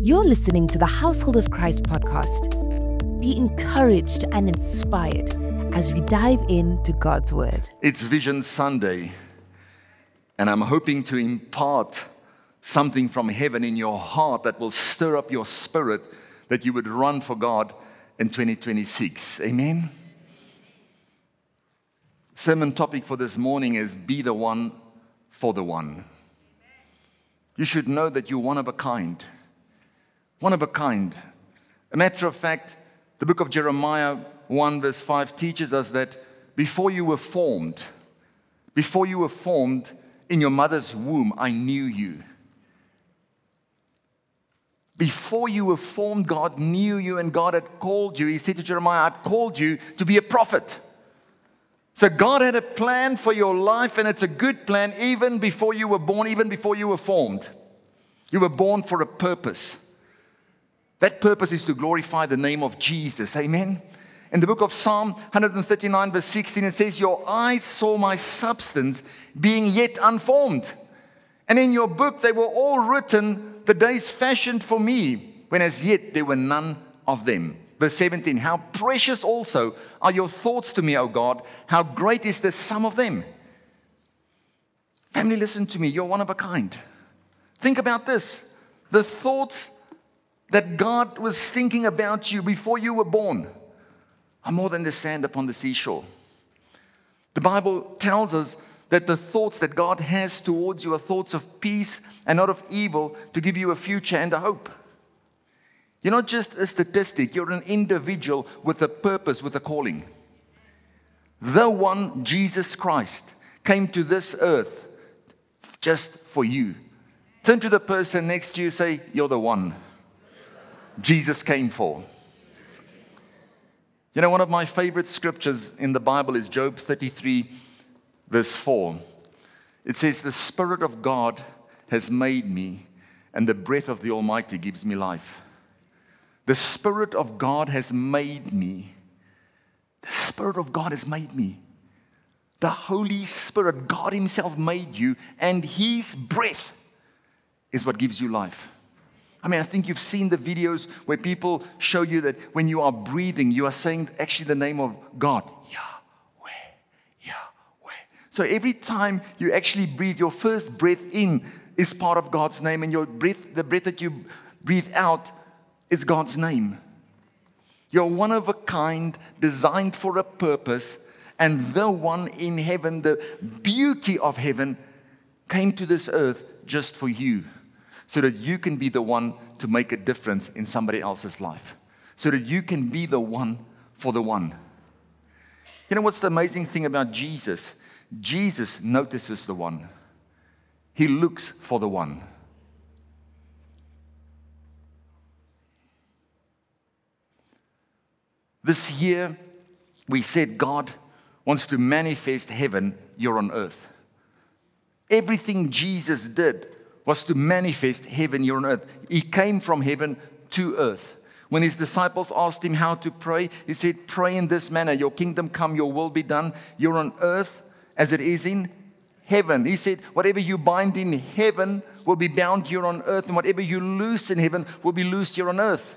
You're listening to the Household of Christ podcast. Be encouraged and inspired as we dive into God's Word. It's Vision Sunday, and I'm hoping to impart something from heaven in your heart that will stir up your spirit, that you would run for God in 2026. Amen? Sermon topic for this morning is Be the One for the One. You should know that you're one of a kind. One of a kind. A matter of fact, the book of Jeremiah 1 verse 5 teaches us that before you were formed in your mother's womb, I knew you. Before you were formed, God knew you and God had called you. He said to Jeremiah, I'd called you to be a prophet. So God had a plan for your life, and it's a good plan even before you were born, even before you were formed. You were born for a purpose. That purpose is to glorify the name of Jesus. Amen? In the book of Psalm 139 verse 16, it says, your eyes saw my substance being yet unformed. And in your book they were all written, the days fashioned for me, when as yet there were none of them. Verse 17, how precious also are your thoughts to me, O God. How great is the sum of them. Family, listen to me. You're one of a kind. Think about this. The thoughts that God was thinking about you before you were born are more than the sand upon the seashore. The Bible tells us that the thoughts that God has towards you are thoughts of peace and not of evil, to give you a future and a hope. You're not just a statistic, you're an individual with a purpose, with a calling. The one, Jesus Christ, came to this earth just for you. Turn to the person next to you, say, you're the one Jesus came for. You know, one of my favorite scriptures in the Bible is Job 33, verse 4. It says, the Spirit of God has made me, and the breath of the Almighty gives me life. The Spirit of God has made me. The Spirit of God has made me. The Holy Spirit, God Himself made you, and His breath is what gives you life. I mean, I think you've seen the videos where people show you that when you are breathing, you are saying actually the name of God. Yahweh, Yahweh. So every time you actually breathe, your first breath in is part of God's name, and your breath, the breath that you breathe out, is God's name. You're one of a kind, designed for a purpose, and the one in heaven, the beauty of heaven, came to this earth just for you, so that you can be the one to make a difference in somebody else's life, so that you can be the one for the one. You know what's the amazing thing about Jesus? Jesus notices the one. He looks for the one. This year, we said God wants to manifest heaven here on earth. Everything Jesus did was to manifest heaven here on earth. He came from heaven to earth. When His disciples asked Him how to pray, He said, pray in this manner, your kingdom come, your will be done, here on earth as it is in heaven. He said, whatever you bind in heaven will be bound here on earth, and whatever you loose in heaven will be loosed here on earth.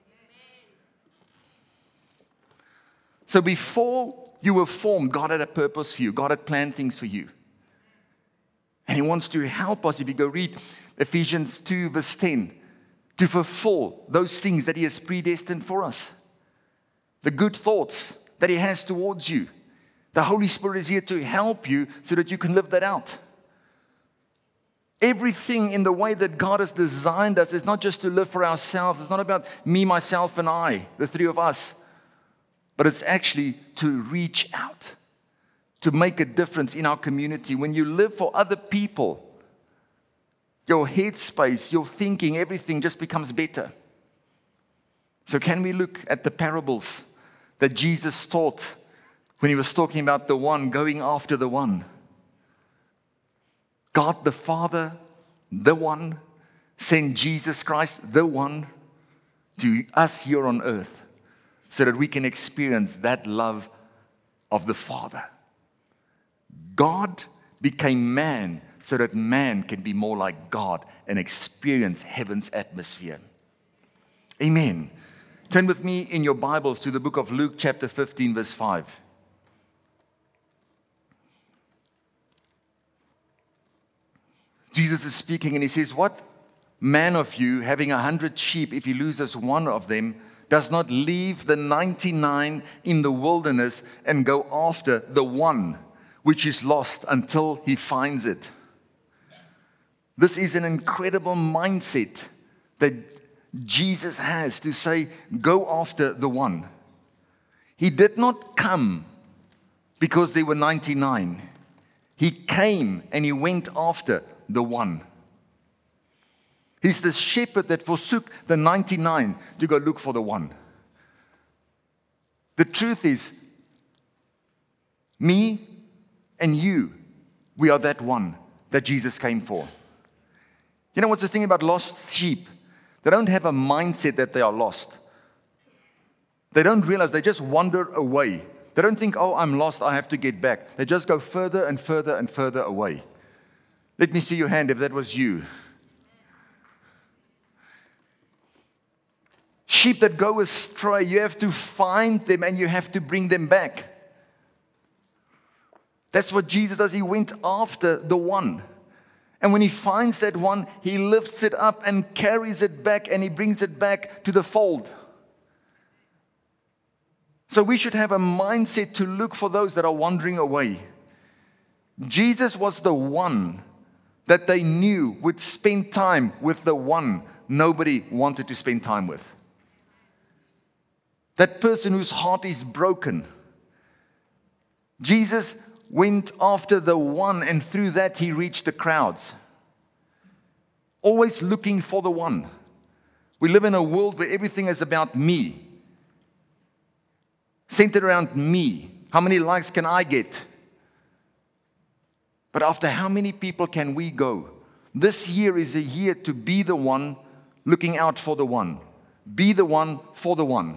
So before you were formed, God had a purpose for you. God had planned things for you. And He wants to help us, if you go read Ephesians 2 verse 10, to fulfill those things that He has predestined for us. The good thoughts that He has towards you. The Holy Spirit is here to help you so that you can live that out. Everything in the way that God has designed us is not just to live for ourselves. It's not about me, myself, and I, the three of us. But it's actually to reach out, to make a difference in our community. When you live for other people, your headspace, your thinking, everything just becomes better. So can we look at the parables that Jesus taught when He was talking about the one going after the one? God the Father, the one, sent Jesus Christ, the one, to us here on earth, so that we can experience that love of the Father. God became man so that man can be more like God and experience heaven's atmosphere. Amen. Turn with me in your Bibles to the book of Luke chapter 15, verse 5. Jesus is speaking and he says, what man of you, having 100 sheep, if he loses one of them, does not leave the 99 in the wilderness and go after the one which is lost until he finds it? This is an incredible mindset that Jesus has to say, go after the one. He did not come because there were 99. He came and he went after the one. He's the shepherd that forsook the 99 to go look for the one. The truth is, me and you, we are that one that Jesus came for. You know what's the thing about lost sheep? They don't have a mindset that they are lost. They don't realize, they just wander away. They don't think, oh, I'm lost, I have to get back. They just go further and further and further away. Let me see your hand if that was you. Sheep that go astray, you have to find them and you have to bring them back. That's what Jesus does. He went after the one. And when he finds that one, he lifts it up and carries it back and he brings it back to the fold. So we should have a mindset to look for those that are wandering away. Jesus was the one that they knew would spend time with the one nobody wanted to spend time with. That person whose heart is broken. Jesus went after the one, and through that he reached the crowds. Always looking for the one. We live in a world where everything is about me. Centered around me. How many likes can I get? But after how many people can we go? This year is a year to be the one looking out for the one. Be the one for the one.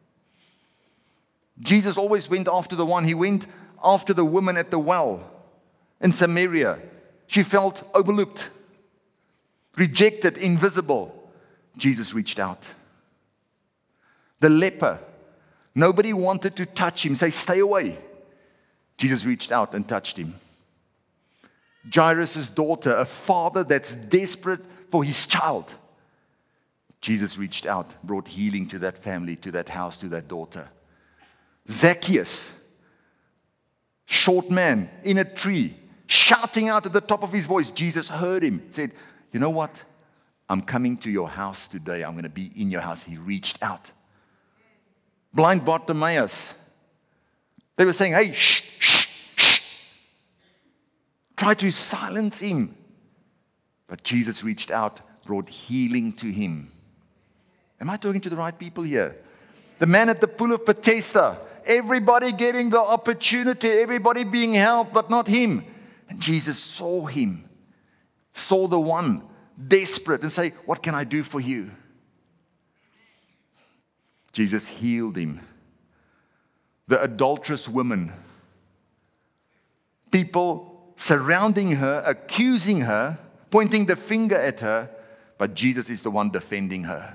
Jesus always went after the one. He went after the woman at the well in Samaria. She felt overlooked, rejected, invisible. Jesus reached out. The leper, nobody wanted to touch him, say, stay away. Jesus reached out and touched him. Jairus' daughter, a father that's desperate for his child. Jesus reached out, brought healing to that family, to that house, to that daughter. Zacchaeus, short man in a tree, shouting out at the top of his voice. Jesus heard him, said, you know what? I'm coming to your house today. I'm going to be in your house. He reached out. Blind Bartimaeus, they were saying, hey, shh, shh, shh. Try to silence him. But Jesus reached out, brought healing to him. Am I talking to the right people here? The man at the pool of Bethesda, everybody getting the opportunity, everybody being helped, but not him. And Jesus saw him, saw the one, desperate, and say, what can I do for you? Jesus healed him. The adulterous woman, people surrounding her, accusing her, pointing the finger at her, but Jesus is the one defending her.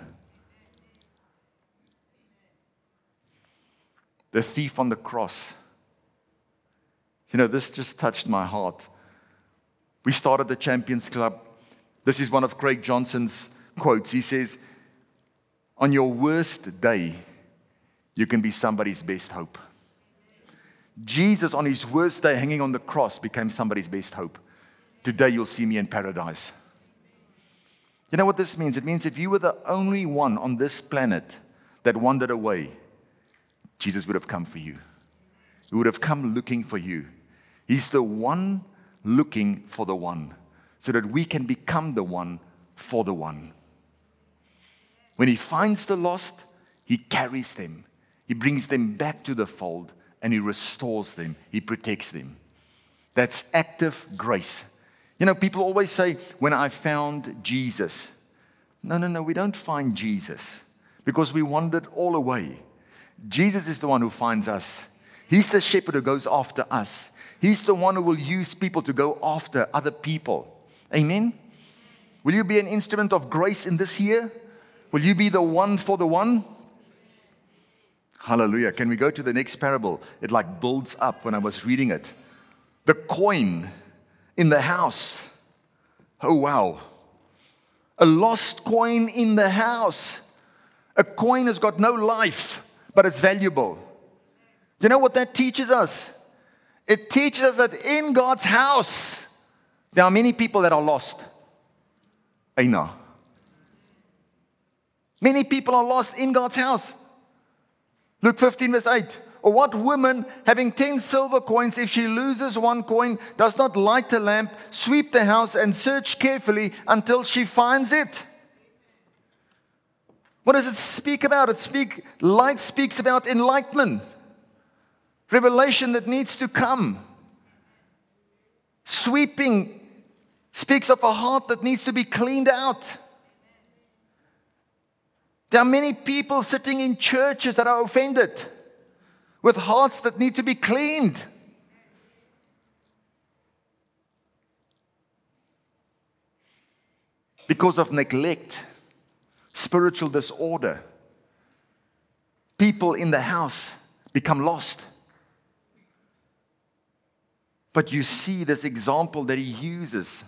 The thief on the cross. You know, this just touched my heart. We started the Champions Club. This is one of Craig Johnson's quotes. He says, on your worst day, you can be somebody's best hope. Jesus, on his worst day, hanging on the cross, became somebody's best hope. Today, you'll see me in paradise. You know what this means? It means if you were the only one on this planet that wandered away, Jesus would have come for you. He would have come looking for you. He's the one looking for the one, so that we can become the one for the one. When he finds the lost, he carries them. He brings them back to the fold, and he restores them. He protects them. That's active grace. You know, people always say, when I found Jesus. No, we don't find Jesus because we wandered all away. Jesus is the one who finds us. He's the shepherd who goes after us. He's the one who will use people to go after other people. Amen? Will you be an instrument of grace in this year? Will you be the one for the one? Hallelujah. Can we go to the next parable? It like builds up when I was reading it. The coin in the house. Oh, wow. A lost coin in the house. A coin has got no life, but it's valuable. You know what that teaches us? It teaches us that in God's house, there are many people that are lost. I know. Many people are lost in God's house. Luke 15 verse 8. Or what woman having 10 silver coins, if she loses one coin, does not light a lamp, sweep the house, and search carefully until she finds it? What does it speak about? Light speaks about enlightenment. Revelation that needs to come. Sweeping speaks of a heart that needs to be cleaned out. There are many people sitting in churches that are offended, with hearts that need to be cleaned. Because of neglect, spiritual disorder, people in the house become lost. But you see this example that he uses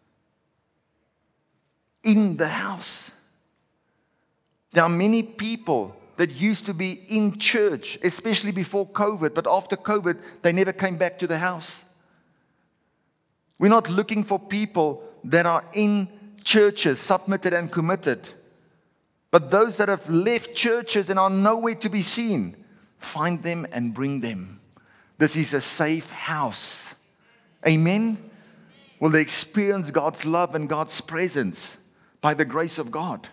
in the house. There are many people that used to be in church, especially before COVID, but after COVID, they never came back to the house. We're not looking for people that are in churches, submitted and committed, but those that have left churches and are nowhere to be seen, find them and bring them. This is a safe house. Amen? Will they experience God's love and God's presence by the grace of God?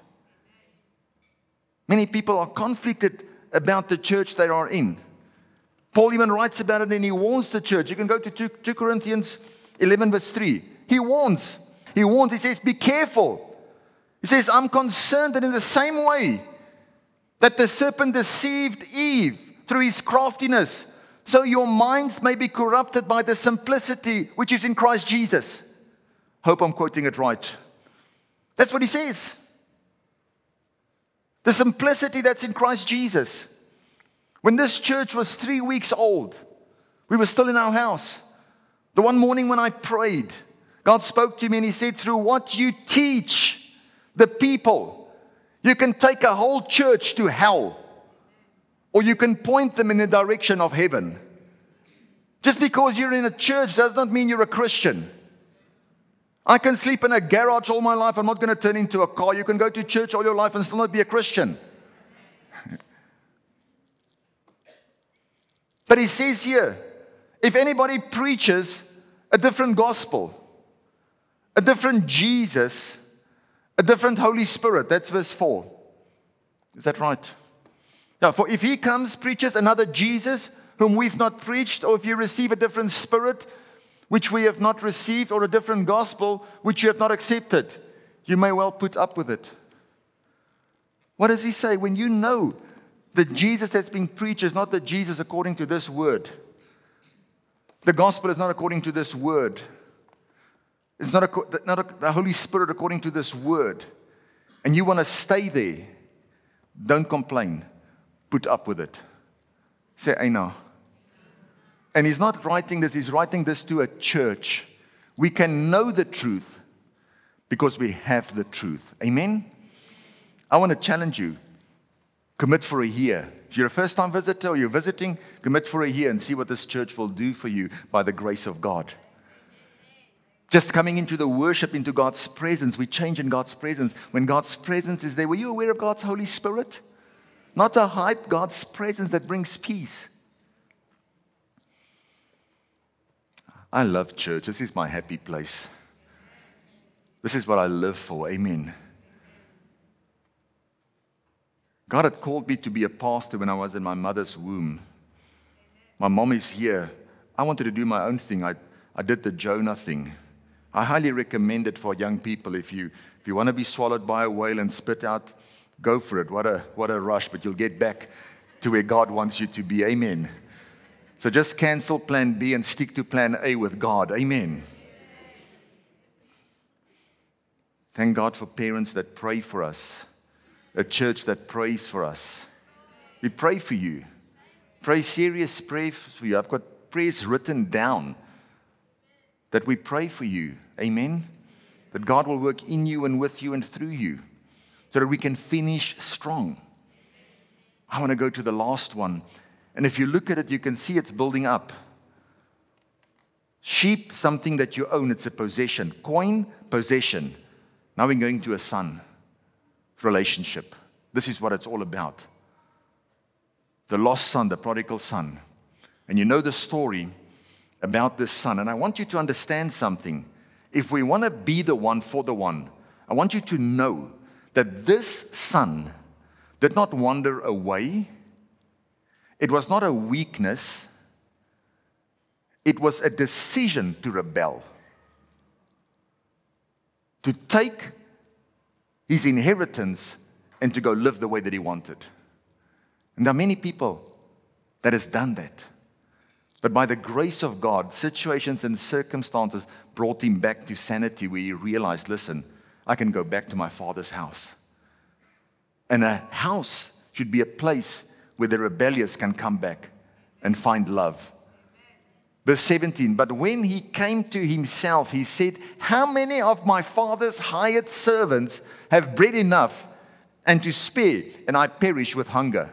Many people are conflicted about the church they are in. Paul even writes about it and he warns the church. You can go to 2 Corinthians 11 verse 3. He warns. He says, be careful. He says, I'm concerned that in the same way that the serpent deceived Eve through his craftiness, so your minds may be corrupted by the simplicity which is in Christ Jesus. Hope I'm quoting it right. That's what he says. The simplicity that's in Christ Jesus. When this church was 3 weeks old, we were still in our house. The one morning when I prayed, God spoke to me and he said, through what you teach the people, you can take a whole church to hell, or you can point them in the direction of heaven. Just because you're in a church does not mean you're a Christian. I can sleep in a garage all my life. I'm not going to turn into a car. You can go to church all your life and still not be a Christian. But he says here, if anybody preaches a different gospel, a different Jesus, a different Holy Spirit, that's verse 4. Is that right? Yeah, for if he comes, preaches another Jesus whom we've not preached, or if you receive a different spirit which we have not received, or a different gospel which you have not accepted, you may well put up with it. What does he say? When you know the Jesus that's being preached is not the Jesus according to this word. The gospel is not according to this word. It's not the Holy Spirit according to this word. And you want to stay there. Don't complain. Put up with it. Say, I know. And he's not writing this, he's writing this to a church. We can know the truth because we have the truth. Amen? I want to challenge you. Commit for a year. If you're a first-time visitor or you're visiting, commit for a year and see what this church will do for you by the grace of God. Just coming into the worship, into God's presence, we change in God's presence. When God's presence is there, were you aware of God's Holy Spirit? Not a hype, God's presence that brings peace. I love church. This is my happy place. This is what I live for. Amen. God had called me to be a pastor when I was in my mother's womb. My mom is here. I wanted to do my own thing. I did the Jonah thing. I highly recommend it for young people. If you want to be swallowed by a whale and spit out, go for it. What a rush, but you'll get back to where God wants you to be. Amen. So just cancel plan B and stick to plan A with God. Amen. Thank God for parents that pray for us. a church that prays for us. We pray for you. Pray serious prayers for you. I've got prayers written down that we pray for you. Amen? That God will work in you and with you and through you so that we can finish strong. I want to go to the last one. And if you look at it, you can see it's building up. Sheep, something that you own, it's a possession. Coin, possession. Now we're going to a son relationship. This is what it's all about. The lost son, the prodigal son. And you know the story about this son. And I want you to understand something. If we want to be the one for the one, I want you to know that this son did not wander away. It was not a weakness. It was a decision to rebel. To take his inheritance and to go live the way that he wanted. And there are many people that has done that. But by the grace of God, situations and circumstances brought him back to sanity where he realized, listen, I can go back to my father's house. And a house should be a place where the rebellious can come back and find love. Verse 17, but when he came to himself, he said, how many of my father's hired servants have bread enough and to spare, and I perish with hunger?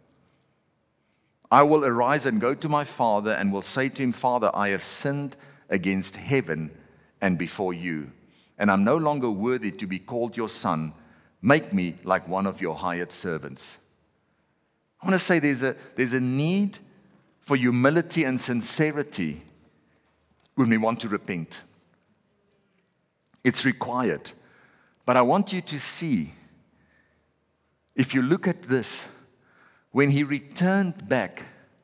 I will arise and go to my father and will say to him, Father, I have sinned against heaven and before you, and I'm no longer worthy to be called your son. Make me like one of your hired servants. I want to say there's a need for humility and sincerity when we want to repent. It's required. But I want you to see, if you look at this, when he returned back,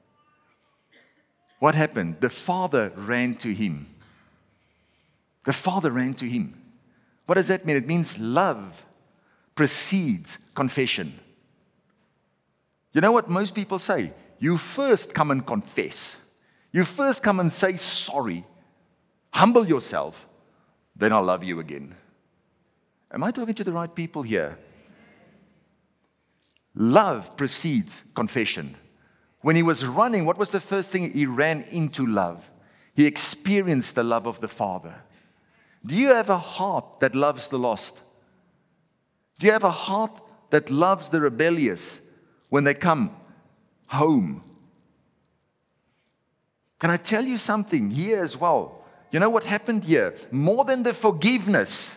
what happened? The father ran to him. The father ran to him. What does that mean? It means love precedes confession. You know what most people say? You first come and confess. You first come and say sorry. Humble yourself. Then I'll love you again. Am I talking to the right people here? Love precedes confession. When he was running, what was the first thing? He ran into love. He experienced the love of the Father. Do you have a heart that loves the lost? Do you have a heart that loves the rebellious when they come home? Can I tell you something here as well? You know what happened here? More than the forgiveness,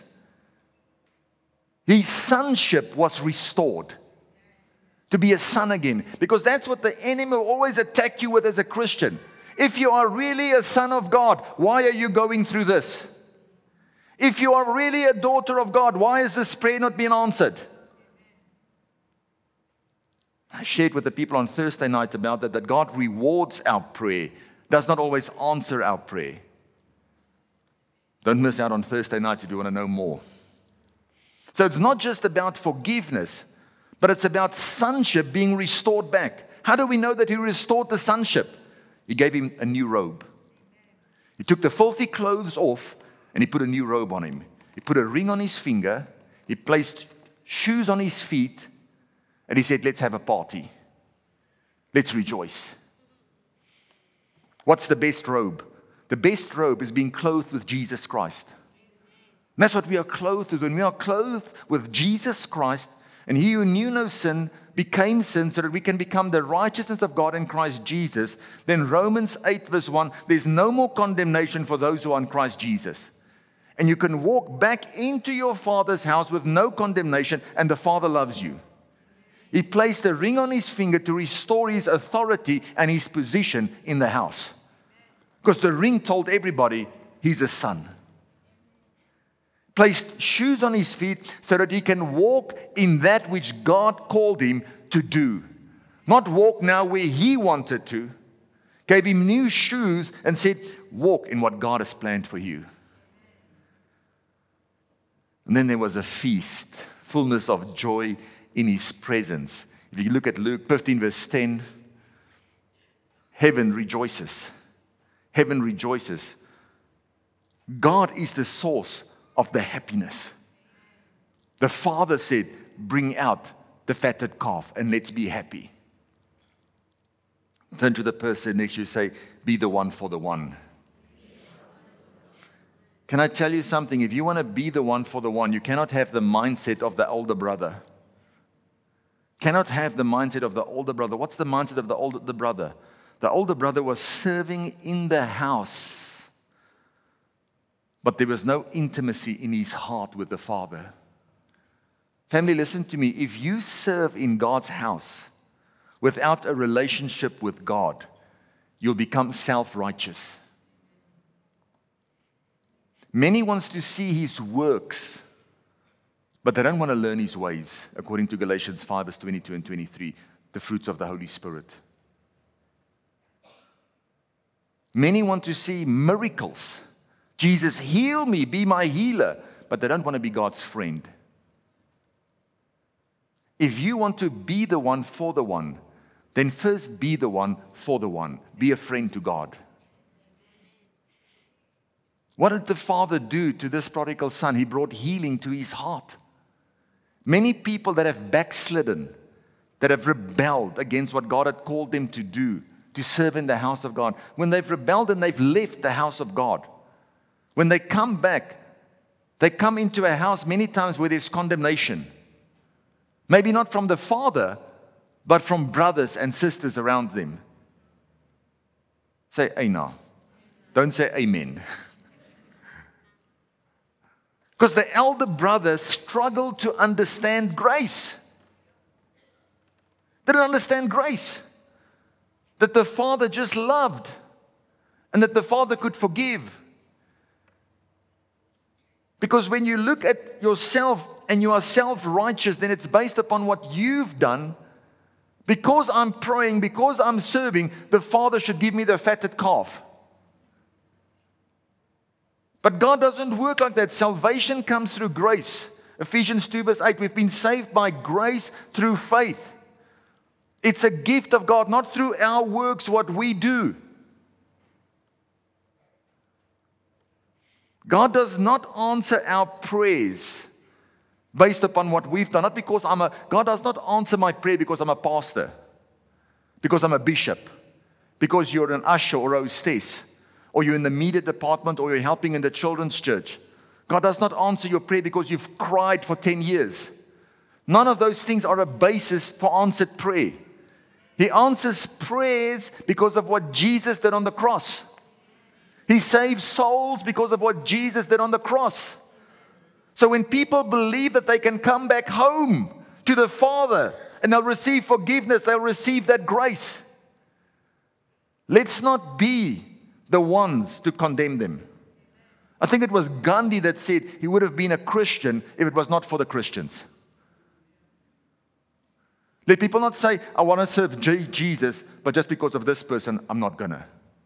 his sonship was restored. To be a son again. Because that's what the enemy will always attack you with as a Christian. If you are really a son of God, why are you going through this? If you are really a daughter of God, why is this prayer not being answered? I shared with the people on Thursday night about that God rewards our prayer, does not always answer our prayer. Don't miss out on Thursday night if you want to know more. So it's not just about forgiveness, but it's about sonship being restored back. How do we know that he restored the sonship? He gave him a new robe. He took the filthy clothes off and he put a new robe on him. He put a ring on his finger. He placed shoes on his feet. And he said, let's have a party. Let's rejoice. What's the best robe? The best robe is being clothed with Jesus Christ. And that's what we are clothed with. When we are clothed with Jesus Christ, and he who knew no sin became sin so that we can become the righteousness of God in Christ Jesus, then Romans 8 verse 1, there's no more condemnation for those who are in Christ Jesus. And you can walk back into your Father's house with no condemnation, and the Father loves you. He placed a ring on his finger to restore his authority and his position in the house. Because the ring told everybody he's a son. Placed shoes on his feet so that he can walk in that which God called him to do. Not walk now where he wanted to. Gave him new shoes and said, walk in what God has planned for you. And then there was a feast, fullness of joy in his presence. If you look at Luke 15 verse 10, heaven rejoices. Heaven rejoices. God is the source of the happiness. The Father said, bring out the fatted calf, and let's be happy. Turn to the person next to you, say, be the one for the one. Can I tell you something? If you want to be the one for the one, you cannot have the mindset of the older brother. Cannot have the mindset of the older brother. What's the mindset of the older brother? The older brother was serving in the house, but there was no intimacy in his heart with the Father. Family, listen to me. If you serve in God's house without a relationship with God, you'll become self-righteous. Many wants to see his works, but they don't want to learn his ways, according to Galatians 5, verse 22 and 23, the fruits of the Holy Spirit. Many want to see miracles. Jesus, heal me, be my healer, but they don't want to be God's friend. If you want to be the one for the one, then first be the one for the one. Be a friend to God. What did the Father do to this prodigal son? He brought healing to his heart. Many people that have backslidden, that have rebelled against what God had called them to do, to serve in the house of God, when they've rebelled and they've left the house of God, when they come back, they come into a house many times where there's condemnation. Maybe not from the Father, but from brothers and sisters around them. Say, hey now. Don't say amen. Because the elder brother struggled to understand grace. They didn't understand grace. That the Father just loved. And that the Father could forgive. Because when you look at yourself and you are self-righteous, then it's based upon what you've done. Because I'm praying, because I'm serving, the Father should give me the fatted calf. But God doesn't work like that. Salvation comes through grace. Ephesians 2 verse 8, we've been saved by grace through faith. It's a gift of God, not through our works, what we do. God does not answer our prayers based upon what we've done. Not because God does not answer my prayer because I'm a pastor, because I'm a bishop, because you're an usher or a hostess, or you're in the media department, or you're helping in the children's church. God does not answer your prayer because you've cried for 10 years. None of those things are a basis for answered prayer. He answers prayers because of what Jesus did on the cross. He saves souls because of what Jesus did on the cross. So when people believe that they can come back home to the Father and they'll receive forgiveness, they'll receive that grace. Let's not be the ones to condemn them. I think it was Gandhi that said he would have been a Christian if it was not for the Christians. Let people not say, I want to serve Jesus, but just because of this person, I'm not going to.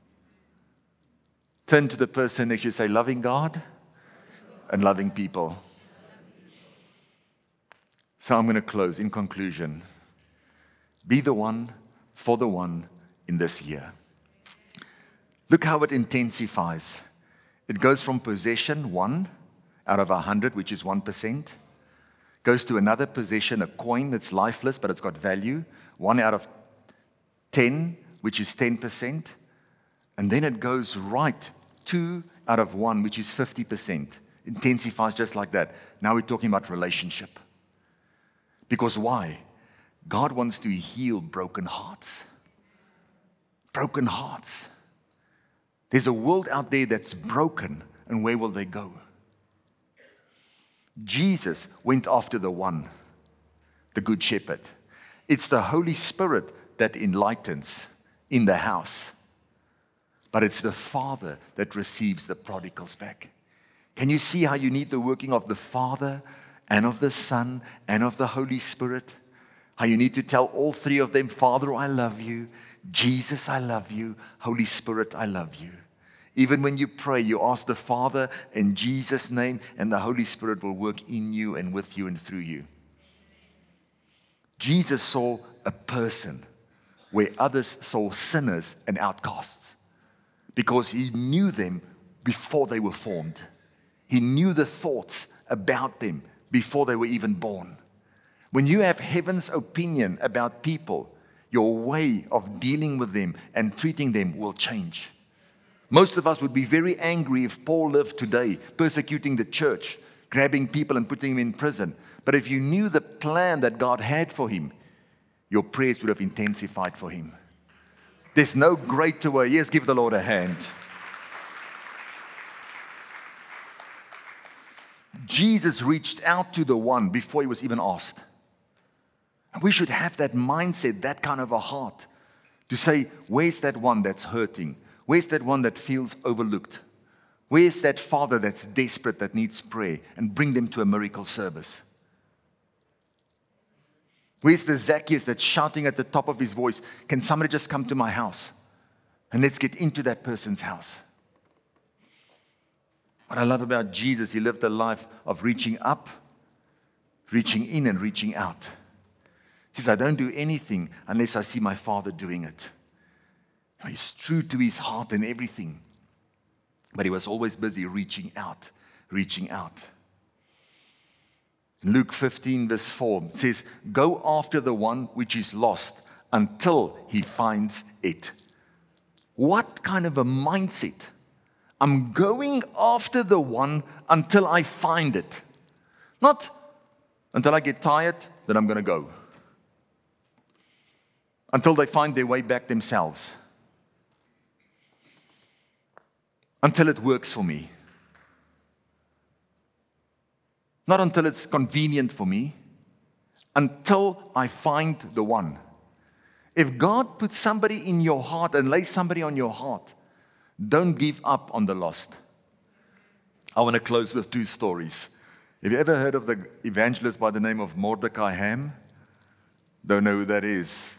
Turn to the person next to you, say, loving God and loving people. So I'm going to close in conclusion. Be the one for the one in this year. Look how it intensifies. It goes from possession, 1 out of 100, which is 1%. Goes to another possession, a coin that's lifeless, but it's got value, 1 out of 10, which is 10%. And then it goes right 2 out of 1, which is 50%. Intensifies just like that. Now we're talking about relationship. Because why? God wants to heal broken hearts. Broken hearts. There's a world out there that's broken, and where will they go? Jesus went after the one, the good shepherd. It's the Holy Spirit that enlightens in the house. But it's the Father that receives the prodigals back. Can you see how you need the working of the Father and of the Son and of the Holy Spirit? How you need to tell all three of them, Father, I love you. Jesus, I love you. Holy Spirit, I love you. Even when you pray, you ask the Father in Jesus' name, and the Holy Spirit will work in you and with you and through you. Jesus saw a person where others saw sinners and outcasts because he knew them before they were formed. He knew the thoughts about them before they were even born. When you have heaven's opinion about people, your way of dealing with them and treating them will change. Most of us would be very angry if Paul lived today, persecuting the church, grabbing people and putting them in prison. But if you knew the plan that God had for him, your prayers would have intensified for him. There's no greater way. Yes, give the Lord a hand. Jesus reached out to the one before he was even asked. And we should have that mindset, that kind of a heart, to say, where's that one that's hurting? Where's that one that feels overlooked? Where's that father that's desperate, that needs prayer? And bring them to a miracle service. Where's the Zacchaeus that's shouting at the top of his voice, can somebody just come to my house? And let's get into that person's house. What I love about Jesus, he lived a life of reaching up, reaching in, and reaching out. He says, I don't do anything unless I see my Father doing it. He's true to his heart and everything. But he was always busy reaching out, reaching out. In Luke 15, verse 4, it says, go after the one which is lost until he finds it. What kind of a mindset? I'm going after the one until I find it. Not until I get tired, then I'm going to go. Until they find their way back themselves. Until it works for me. Not until it's convenient for me. Until I find the one. If God puts somebody in your heart and lays somebody on your heart, don't give up on the lost. I want to close with 2 stories. Have you ever heard of the evangelist by the name of Mordecai Ham? Don't know who that is.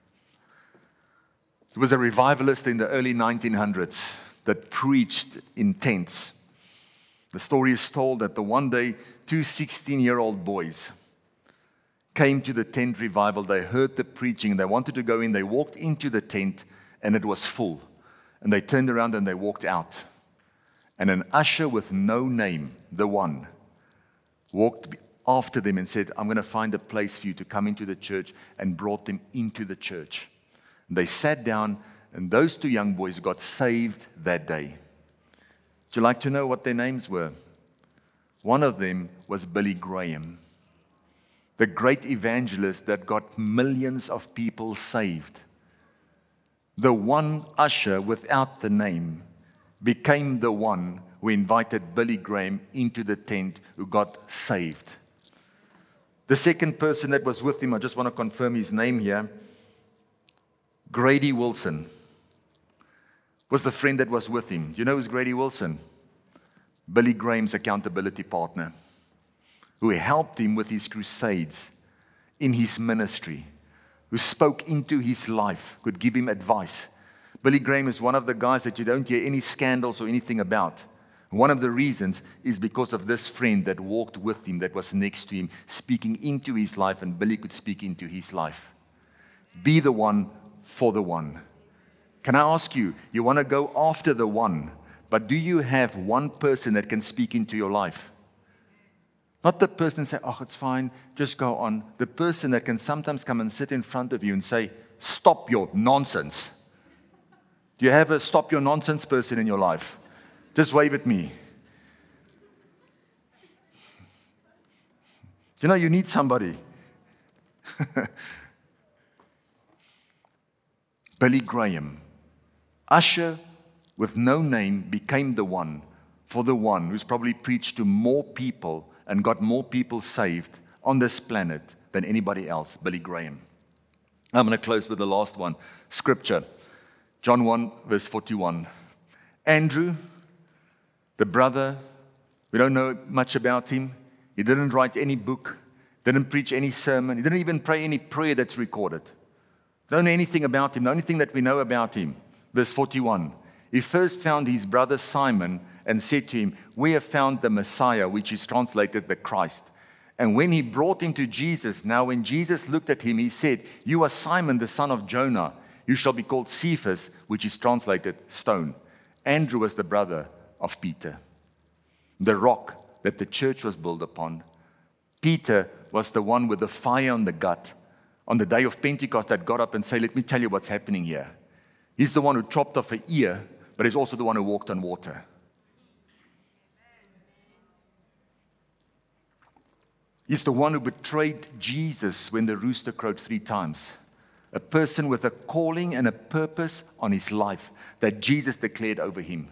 He was a revivalist in the early 1900s that preached in tents. The story is told that the one day 2 16-year-old boys came to the tent revival. They heard the preaching. They wanted to go in. They walked into the tent and it was full. And they turned around and they walked out. And an usher with no name, the one, walked after them and said, I'm going to find a place for you to come into the church, and brought them into the church. They sat down, and those 2 young boys got saved that day. Would you like to know what their names were? One of them was Billy Graham, the great evangelist that got millions of people saved. The one usher without the name became the one who invited Billy Graham into the tent, who got saved. The second person that was with him, I just want to confirm his name here, Grady Wilson was the friend that was with him. Do you know who's Grady Wilson? Billy Graham's accountability partner, who helped him with his crusades, in his ministry, who spoke into his life, could give him advice. Billy Graham is one of the guys that you don't hear any scandals or anything about. One of the reasons is because of this friend that walked with him, that was next to him, speaking into his life, and Billy could speak into his life. Be the one for the one. Can I ask you, you want to go after the one, but do you have one person that can speak into your life? Not the person say, oh, it's fine, just go on. The person that can sometimes come and sit in front of you and say, stop your nonsense. Do you have a stop your nonsense person in your life? Just wave at me. You know, you need somebody. Billy Graham, usher with no name, became the one for the one who's probably preached to more people and got more people saved on this planet than anybody else, Billy Graham. I'm going to close with the last one. Scripture, John 1, verse 41. Andrew, the brother, we don't know much about him. He didn't write any book, didn't preach any sermon. He didn't even pray any prayer that's recorded. Don't know anything about him. The only thing that we know about him, verse 41. He first found his brother Simon and said to him, we have found the Messiah, which is translated the Christ. And when he brought him to Jesus, now when Jesus looked at him, he said, you are Simon, the son of Jonah. You shall be called Cephas, which is translated stone. Andrew was the brother of Peter, the rock that the church was built upon. Peter was the one with the fire on the gut on the day of Pentecost that got up and said, let me tell you what's happening here. He's the one who chopped off an ear, but he's also the one who walked on water. He's the one who betrayed Jesus when the rooster crowed 3 times. A person with a calling and a purpose on his life that Jesus declared over him.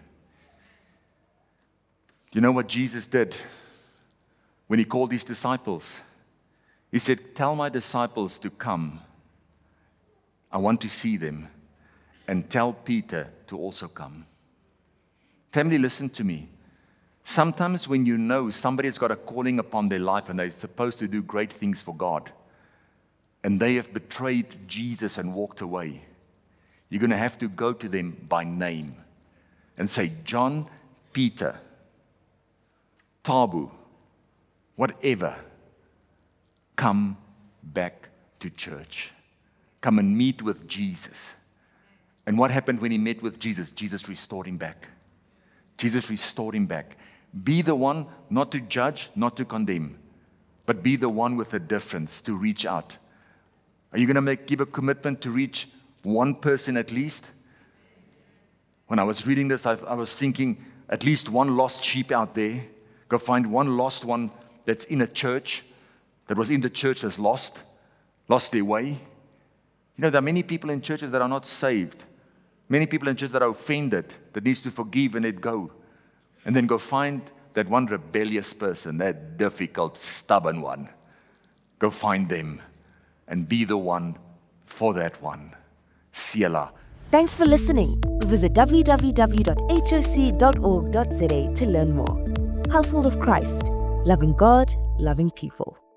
You know what Jesus did when he called his disciples? He said, tell my disciples to come. I want to see them. And tell Peter to also come. Family, listen to me. Sometimes when you know somebody's got a calling upon their life and they're supposed to do great things for God, and they have betrayed Jesus and walked away, you're going to have to go to them by name and say, John, Peter, Tabu, whatever, come back to church. Come and meet with Jesus. And what happened when he met with Jesus? Jesus restored him back. Jesus restored him back. Be the one not to judge, not to condemn, but be the one with a difference to reach out. Are you going to give a commitment to reach one person at least? When I was reading this, I was thinking at least one lost sheep out there. Go find one lost one that's in a church, that was in the church that's lost their way. You know, there are many people in churches that are not saved. Many people in churches that are offended, that needs to forgive and let go. And then go find that one rebellious person, that difficult, stubborn one. Go find them and be the one for that one. Selah. Thanks for listening. Visit www.hoc.org.za to learn more. Household of Christ, loving God, loving people.